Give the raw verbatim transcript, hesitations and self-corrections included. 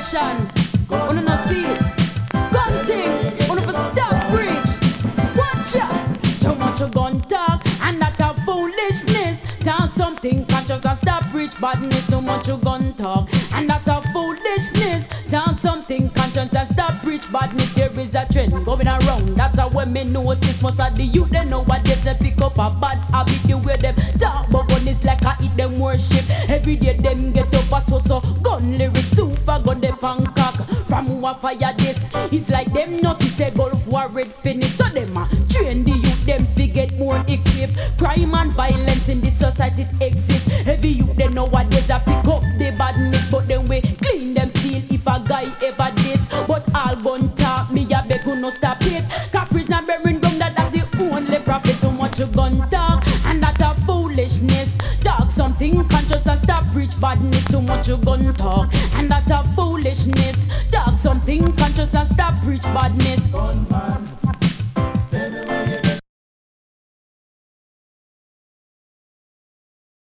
generation. Wanna not see it? Gun thing, wanna stop preach. Watch out! Too much of gun talk, and that's a foolishness. Talk something conscious and stop preach badness. Too much of gun talk, and that's a foolishness. Talk something conscious and stop preach badness. There is a trend going around. That's how when me notice most of the youth they know what they pick up a bad habit. The way them talk but gun is like I eat them worship. Every day them get up a so so gun lyrics super gun they pancake. From who a fire this, it's like them not see say Gulf War red finish. So them a train the youth them fi get more equipped. Crime and violence in this society it exists. Every youth they know what they a pick up the badness, but then we clean them still if a guy ever this. But all gun talk me a beg who no stop it. Caprice and bearing gum that that's the only profit. Too much gun talk and that a foolishness. Talk something conscious and stop preach badness. Too much gun talk and that a foolishness. Talk something conscious and stop preach badness. Gun